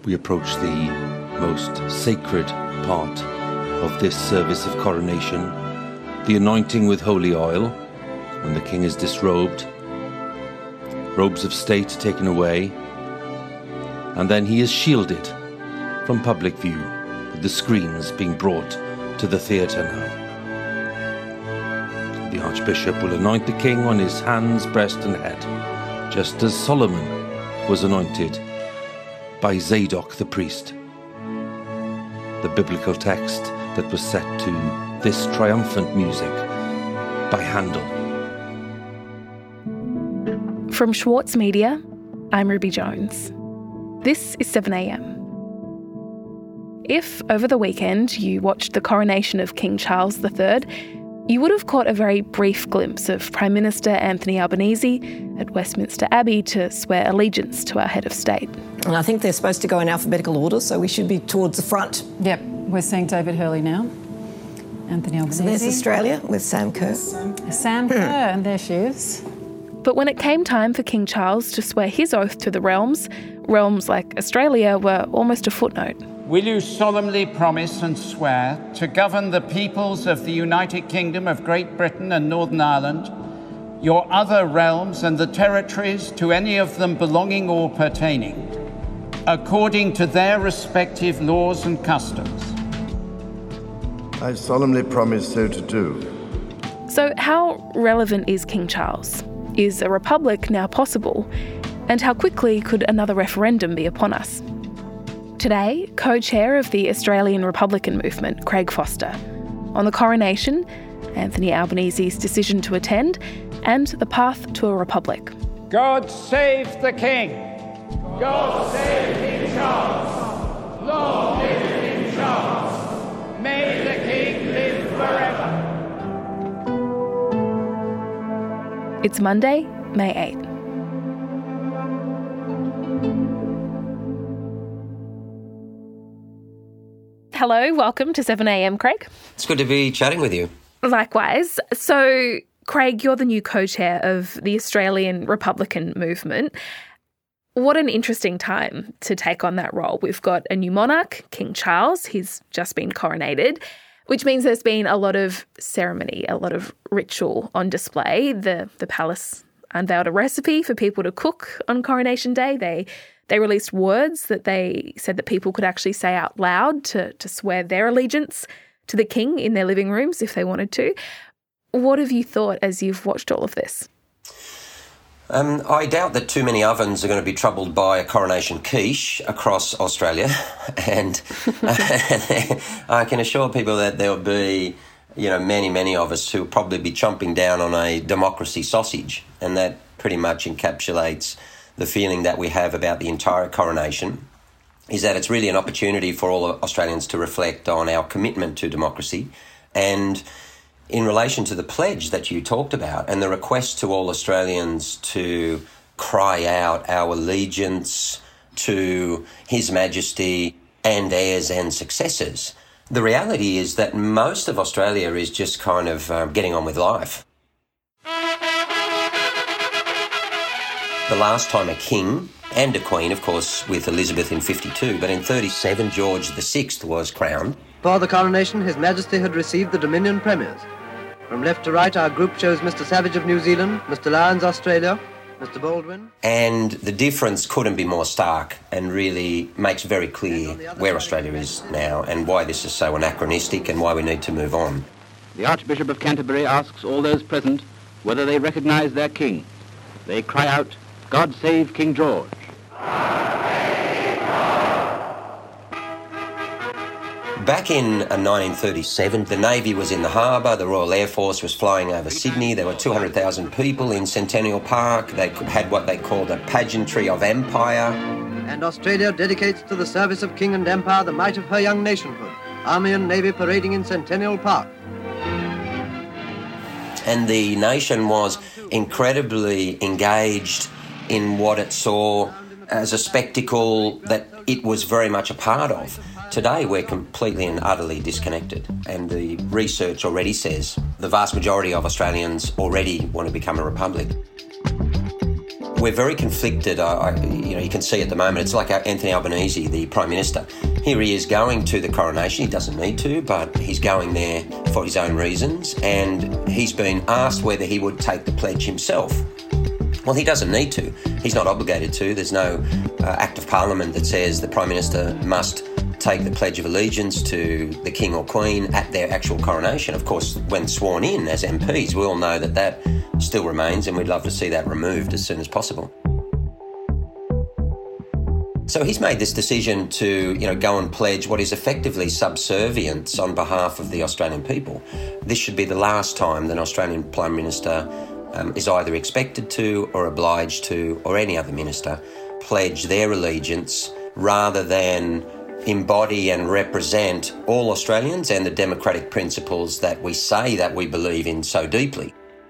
We approach the most sacred part of this service of coronation, the anointing with holy oil, when the king is disrobed, robes of state taken away, and then he is shielded from public view, with the screens being brought to the theatre now. The Archbishop will anoint the king on his hands, breast and head, just as Solomon was anointed by Zadok the priest. The biblical text that was set to this triumphant music by Handel. From Schwartz Media, I'm Ruby Jones. This is 7am. If, over the weekend, you watched the coronation of King Charles III, you would have caught a very brief glimpse of Prime Minister Anthony Albanese at Westminster Abbey to swear allegiance to our head of state. And I think they're supposed to go in alphabetical order, so we should be towards the front. Yep, we're seeing David Hurley now. Anthony Albanese. So there's Australia with Sam Kerr. Sam Kerr, and there she is. But when it came time for King Charles to swear his oath to the realms like Australia were almost a footnote. Will you solemnly promise and swear to govern the peoples of the United Kingdom of Great Britain and Northern Ireland, your other realms and the territories to any of them belonging or pertaining, according to their respective laws and customs? I solemnly promise so to do. So how relevant is King Charles? Is a republic now possible? And how quickly could another referendum be upon us? Today, co-chair of the Australian Republican movement, Craig Foster, on the coronation, Anthony Albanese's decision to attend, and the path to a republic. God save the King! God save King Charles! Long live King Charles! May the King live forever! It's Monday, May 8. Hello, welcome to 7am, Craig. It's good to be chatting with you. Likewise. So, Craig, you're the new co-chair of the Australian Republican movement. What an interesting time to take on that role. We've got a new monarch, King Charles. He's just been coronated, which means there's been a lot of ceremony, a lot of ritual on display. The palace unveiled a recipe for people to cook on Coronation Day. They released words that they said that people could actually say out loud to swear their allegiance to the king in their living rooms if they wanted to. What have you thought as you've watched all of this? I doubt that too many ovens are going to be troubled by a coronation quiche across Australia. And I can assure people that there will be, many of us who will probably be chomping down on a democracy sausage. And that pretty much encapsulates the feeling that we have about the entire coronation, is that it's really an opportunity for all Australians to reflect on our commitment to democracy. And in relation to the pledge that you talked about and the request to all Australians to cry out our allegiance to His Majesty and heirs and successors, the reality is that most of Australia is just kind of getting on with life. The last time a king and a queen, of course, with Elizabeth in 52, but in 37, George VI was crowned. For the coronation, His Majesty had received the Dominion Premiers. From left to right, our group shows Mr. Savage of New Zealand, Mr. Lyons, Australia, Mr. Baldwin. And the difference couldn't be more stark and really makes very clear where Australia is now and why this is so anachronistic and why we need to move on. The Archbishop of Canterbury asks all those present whether they recognise their king. They cry out, "God save King George." Back in 1937, the Navy was in the harbour, the Royal Air Force was flying over Sydney, there were 200,000 people in Centennial Park, they had what they called a pageantry of empire. And Australia dedicates to the service of King and Empire the might of her young nationhood, Army and Navy parading in Centennial Park. And the nation was incredibly engaged in what it saw as a spectacle that it was very much a part of. Today, we're completely and utterly disconnected, and the research already says the vast majority of Australians already want to become a republic. we're very conflicted. You can see at the moment, it's like Anthony Albanese, the Prime Minister. Here he is going to the coronation. He doesn't need to, but he's going there for his own reasons. And he's been asked whether he would take the pledge himself. Well, he doesn't need to. He's not obligated to. There's no Act of Parliament that says the Prime Minister must take the Pledge of Allegiance to the King or Queen at their actual coronation. Of course, when sworn in as MPs, we all know that that still remains, and we'd love to see that removed as soon as possible. So he's made this decision to, go and pledge what is effectively subservience on behalf of the Australian people. This should be the last time that an Australian Prime Minister is either expected to or obliged to, or any other minister, pledge their allegiance rather than embody and represent all Australians and the democratic principles that we say that we believe in so deeply.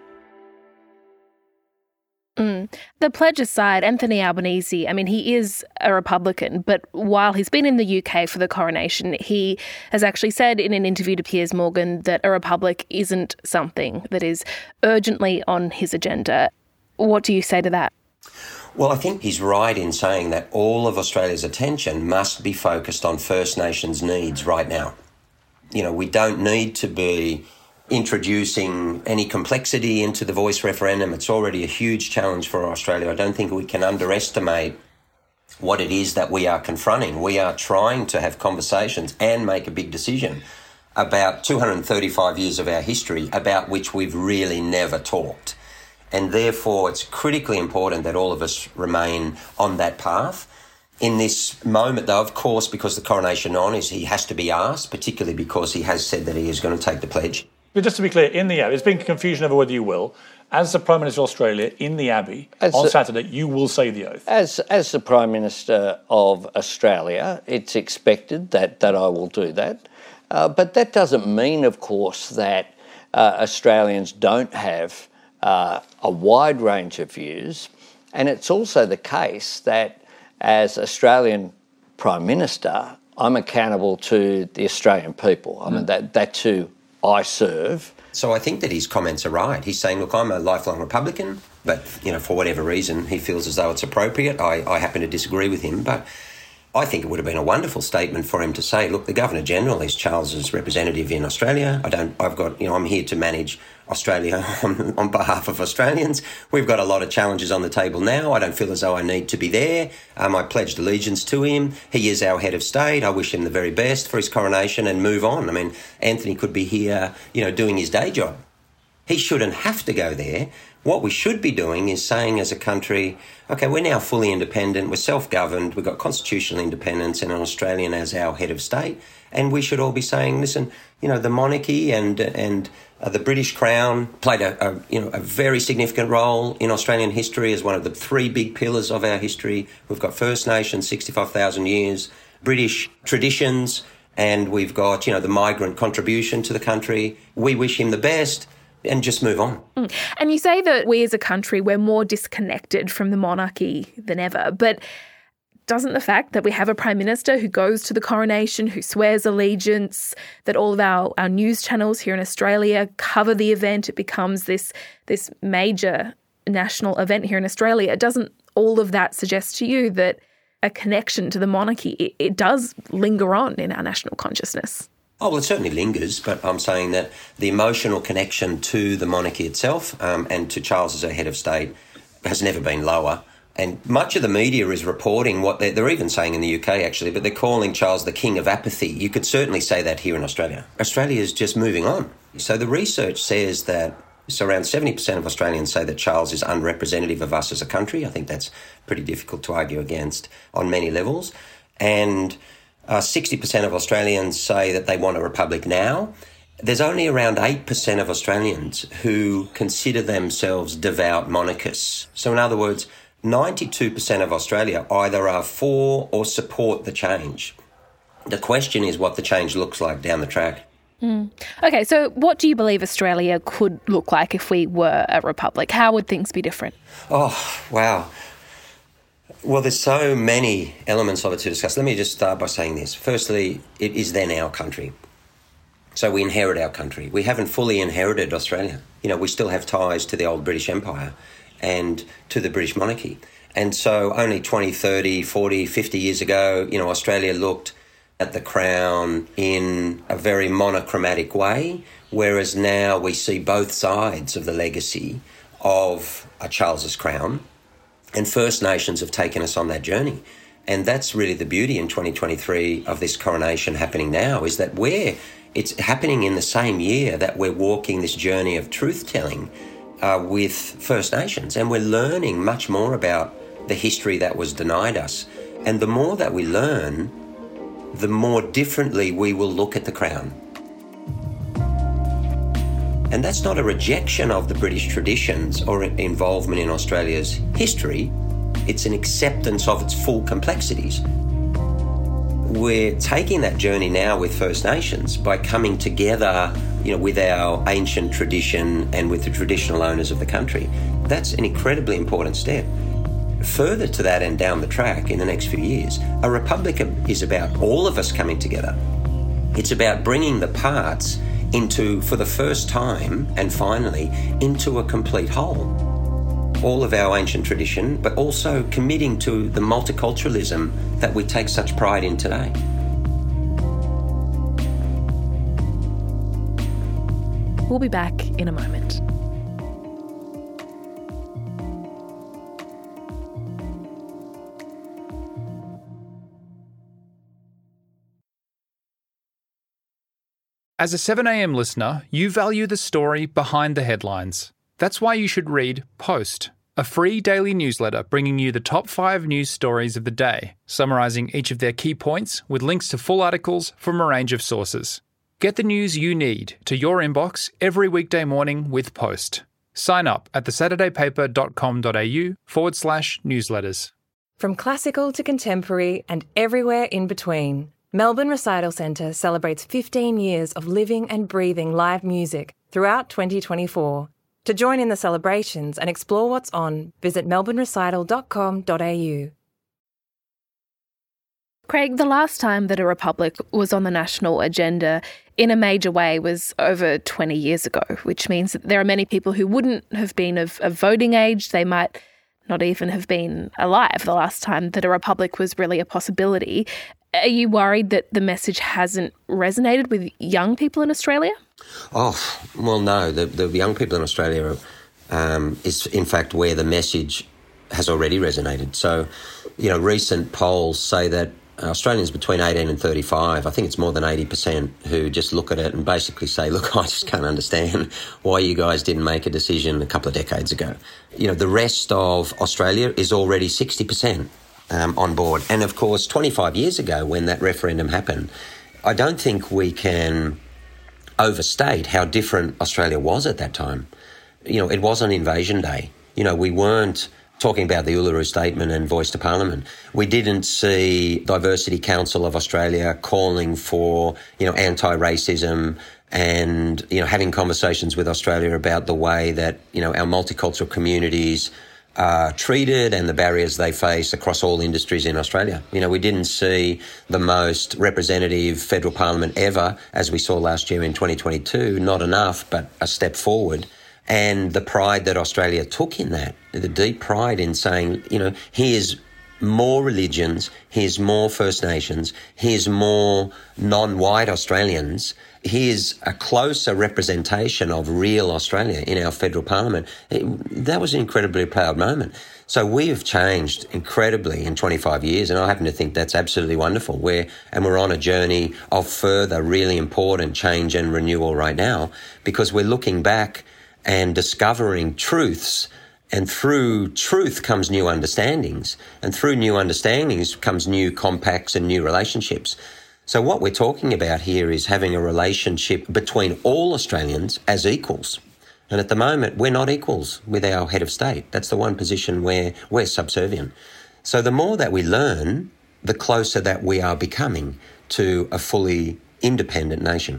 The pledge aside, Anthony Albanese, he is a Republican, but while he's been in the UK for the coronation, he has actually said in an interview to Piers Morgan that a republic isn't something that is urgently on his agenda. What do you say to that? Well, I think he's right in saying that all of Australia's attention must be focused on First Nations needs right now. We don't need to be introducing any complexity into the voice referendum. It's already a huge challenge for Australia. I don't think we can underestimate what it is that we are confronting. We are trying to have conversations and make a big decision about 235 years of our history about which we've really never talked. And therefore, it's critically important that all of us remain on that path. In this moment, though, of course, because the coronation on is he has to be asked, particularly because he has said that he is going to take the pledge. But just to be clear, in the Abbey, there's been confusion over whether you will. As the Prime Minister of Australia, in the Abbey, on Saturday, you will say the oath. As the Prime Minister of Australia, it's expected that I will do that. But that doesn't mean, of course, that Australians don't have a wide range of views. And it's also the case that as Australian Prime Minister, I'm accountable to the Australian people. That's who I serve. So I think that his comments are right. He's saying, look, I'm a lifelong Republican, but, for whatever reason, he feels as though it's appropriate. I happen to disagree with him, but I think it would have been a wonderful statement for him to say, look, the Governor-General is Charles's representative in Australia. I'm here to manage Australia on behalf of Australians. We've got a lot of challenges on the table now. I don't feel as though I need to be there. I pledged allegiance to him. He is our head of state. I wish him the very best for his coronation and move on. Anthony could be here, doing his day job. He shouldn't have to go there. What we should be doing is saying as a country, OK, we're now fully independent, we're self-governed, we've got constitutional independence and an Australian as our head of state, and we should all be saying, listen, the monarchy and the British Crown played a very significant role in Australian history as one of the three big pillars of our history. We've got First Nations, 65,000 years, British traditions, and we've got, the migrant contribution to the country. We wish him the best. And just move on. And you say that we as a country, we're more disconnected from the monarchy than ever. But doesn't the fact that we have a Prime Minister who goes to the coronation, who swears allegiance, that all of our news channels here in Australia cover the event, it becomes this major national event here in Australia, doesn't all of that suggest to you that a connection to the monarchy, it does linger on in our national consciousness? Oh, well, it certainly lingers, but I'm saying that the emotional connection to the monarchy itself and to Charles as our head of state has never been lower. And much of the media is reporting what they're even saying in the UK, actually, but they're calling Charles the king of apathy. You could certainly say that here in Australia. Australia is just moving on. So the research says that around 70% of Australians say that Charles is unrepresentative of us as a country. I think that's pretty difficult to argue against on many levels. And 60% of Australians say that they want a republic now. There's only around 8% of Australians who consider themselves devout monarchists. So in other words, 92% of Australia either are for or support the change. The question is what the change looks like down the track. Okay, so what do you believe Australia could look like if we were a republic? How would things be different? Oh, wow. Well, there's so many elements of it to discuss. Let me just start by saying this. Firstly, it is then our country. So we inherit our country. We haven't fully inherited Australia. We still have ties to the old British Empire. and to the British monarchy. And so only 20, 30, 40, 50 years ago, Australia looked at the Crown in a very monochromatic way, whereas now we see both sides of the legacy of Charles's Crown, and First Nations have taken us on that journey. And that's really the beauty in 2023 of this coronation happening now, is that it's happening in the same year that we're walking this journey of truth-telling with First Nations, and we're learning much more about the history that was denied us. And the more that we learn, the more differently we will look at the Crown. And that's not a rejection of the British traditions or involvement in Australia's history. It's an acceptance of its full complexities. We're taking that journey now with First Nations by coming together, with our ancient tradition and with the traditional owners of the country. That's an incredibly important step. Further to that and down the track in the next few years, a republic is about all of us coming together. It's about bringing the parts into, for the first time and finally, into a complete whole. All of our ancient tradition, but also committing to the multiculturalism that we take such pride in today. We'll be back in a moment. As a 7am listener, you value the story behind the headlines. That's why you should read Post, a free daily newsletter bringing you the top 5 news stories of the day, summarising each of their key points with links to full articles from a range of sources. Get the news you need to your inbox every weekday morning with Post. Sign up at thesaturdaypaper.com.au/newsletters. From classical to contemporary and everywhere in between, Melbourne Recital Centre celebrates 15 years of living and breathing live music throughout 2024. To join in the celebrations and explore what's on, visit melbournerecital.com.au. Craig, the last time that a republic was on the national agenda in a major way was over 20 years ago, which means that there are many people who wouldn't have been of voting age. They might not even have been alive the last time that a republic was really a possibility. Are you worried that the message hasn't resonated with young people in Australia? Oh, well, no. The young people in Australia is, in fact, where the message has already resonated. So, recent polls say that Australians between 18 and 35, I think it's more than 80%, who just look at it and basically say, look, I just can't understand why you guys didn't make a decision a couple of decades ago. The rest of Australia is already 60%. On board. And of course, 25 years ago when that referendum happened, I don't think we can overstate how different Australia was at that time. It was on Invasion Day. We weren't talking about the Uluru Statement and Voice to Parliament. We didn't see Diversity Council of Australia calling for, anti-racism and, having conversations with Australia about the way that, our multicultural communities are treated and the barriers they face across all industries in Australia. We didn't see the most representative federal parliament ever, as we saw last year in 2022, not enough, but a step forward. And the pride that Australia took in that, the deep pride in saying, here's more religions, here's more First Nations, here's more non-white Australians, here's a closer representation of real Australia in our federal parliament. That was an incredibly proud moment. So we have changed incredibly in 25 years, and I happen to think that's absolutely wonderful. We're on a journey of further really important change and renewal right now, because we're looking back and discovering truths. And through truth comes new understandings. And through new understandings comes new compacts and new relationships. So what we're talking about here is having a relationship between all Australians as equals. And at the moment, we're not equals with our head of state. That's the one position where we're subservient. So the more that we learn, the closer that we are becoming to a fully independent nation.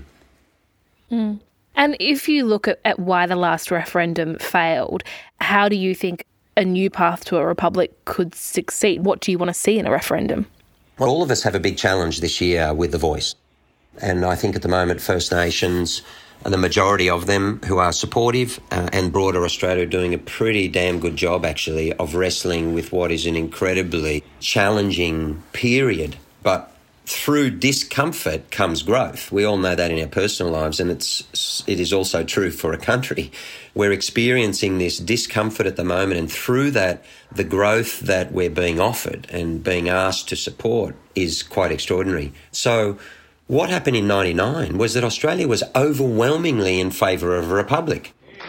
Mm. And if you look at why the last referendum failed, how do you think a new path to a republic could succeed? What do you want to see in a referendum? Well, all of us have a big challenge this year with the voice. And I think at the moment First Nations the majority of them who are supportive, and broader Australia are doing a pretty damn good job, actually, of wrestling with what is an incredibly challenging period. But through discomfort comes growth. We all know that in our personal lives, and it is also true for a country. We're experiencing this discomfort at the moment, and through that, the growth that we're being offered and being asked to support is quite extraordinary. So what happened in 99 was that Australia was overwhelmingly in favour of a republic.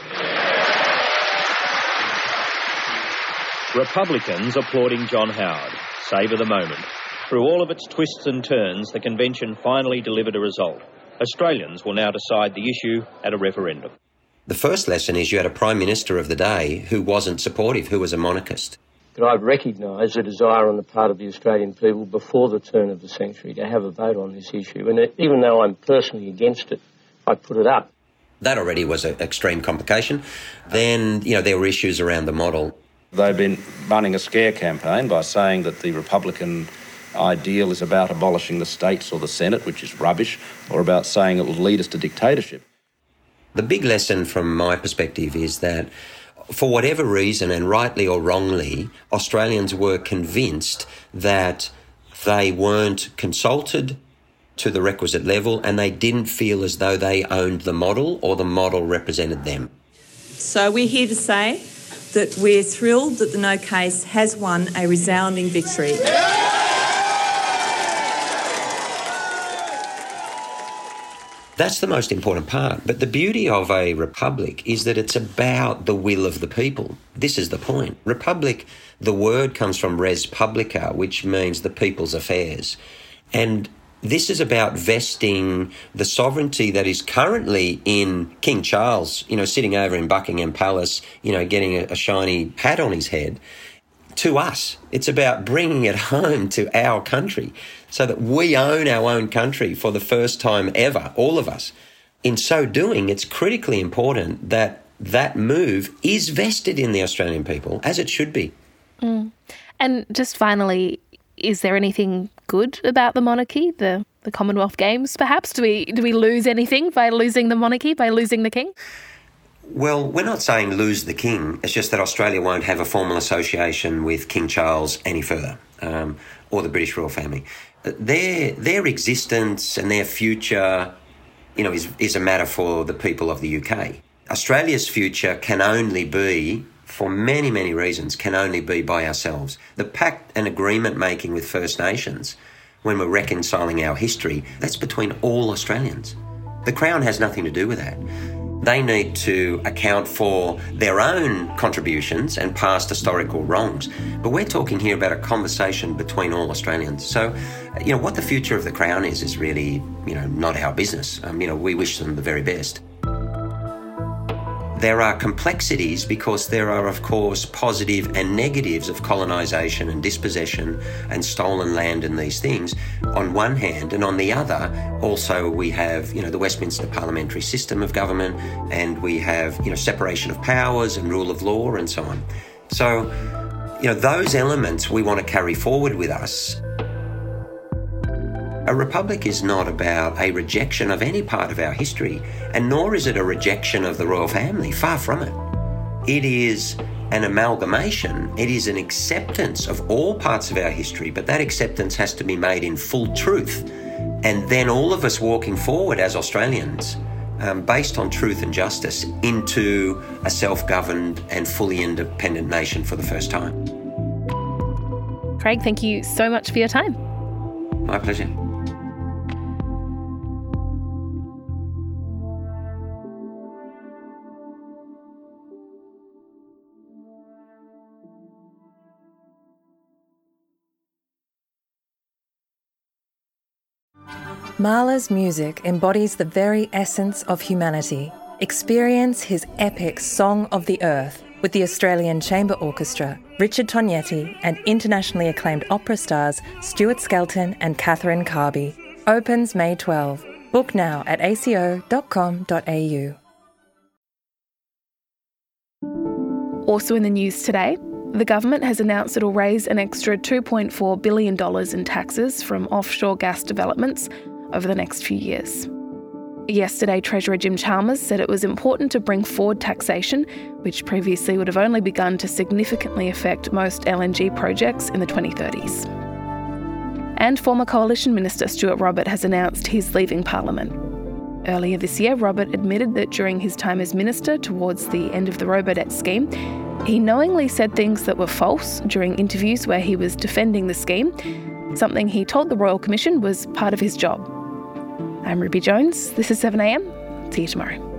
Republicans applauding John Howard. Savour the moment. Through all of its twists and turns, the convention finally delivered a result. Australians will now decide the issue at a referendum. The first lesson is you had a Prime Minister of the day who wasn't supportive, who was a monarchist. But I've recognised a desire on the part of the Australian people before the turn of the century to have a vote on this issue. And even though I'm personally against it, I put it up. That already was an extreme complication. Then, there were issues around the model. They've been running a scare campaign by saying that the Republican ideal is about abolishing the states or the Senate, which is rubbish, or about saying it will lead us to dictatorship. The big lesson from my perspective is that for whatever reason, and rightly or wrongly, Australians were convinced that they weren't consulted to the requisite level and they didn't feel as though they owned the model or the model represented them. So we're here to say that we're thrilled that the No case has won a resounding victory. That's the most important part. But the beauty of a republic is that it's about the will of the people. This is the point. Republic, the word comes from res publica, which means the people's affairs. And this is about vesting the sovereignty that is currently in King Charles, sitting over in Buckingham Palace, getting a shiny hat on his head, to us. It's about bringing it home to our country so that we own our own country for the first time ever, all of us. In so doing, it's critically important that that move is vested in the Australian people, as it should be. Mm. And just finally, is there anything good about the monarchy, the Commonwealth Games, perhaps? Do we lose anything by losing the monarchy, by losing the king? Well, we're not saying lose the king. It's just that Australia won't have a formal association with King Charles any further, or the British royal family. Their existence and their future, is a matter for the people of the UK. Australia's future can only be, for many, many reasons, can only be by ourselves. The pact and agreement making with First Nations, when we're reconciling our history, that's between all Australians. The Crown has nothing to do with that. They need to account for their own contributions and past historical wrongs. But we're talking here about a conversation between all Australians. So, what the future of the Crown is really, not our business. We wish them the very best. There are complexities because there are, of course, positive and negatives of colonisation and dispossession and stolen land and these things on one hand, and on the other, also we have, the Westminster parliamentary system of government, and we have, separation of powers and rule of law and so on. So, those elements we want to carry forward with us. A republic is not about a rejection of any part of our history, and nor is it a rejection of the royal family, far from it. It is an amalgamation, it is an acceptance of all parts of our history, but that acceptance has to be made in full truth, and then all of us walking forward as Australians, based on truth and justice, into a self-governed and fully independent nation for the first time. Craig, thank you so much for your time. My pleasure. Mahler's music embodies the very essence of humanity. Experience his epic Song of the Earth with the Australian Chamber Orchestra, Richard Tognetti, and internationally acclaimed opera stars Stuart Skelton and Catherine Carby. Opens May 12. Book now at aco.com.au. Also in the news today, the government has announced it'll raise an extra $2.4 billion in taxes from offshore gas developments over the next few years. Yesterday, Treasurer Jim Chalmers said it was important to bring forward taxation, which previously would have only begun to significantly affect most LNG projects in the 2030s. And former Coalition Minister Stuart Robert has announced he's leaving Parliament. Earlier this year, Robert admitted that during his time as minister towards the end of the Robodebt scheme, he knowingly said things that were false during interviews where he was defending the scheme, something he told the Royal Commission was part of his job. I'm Ruby Jones. This is 7am. See you tomorrow.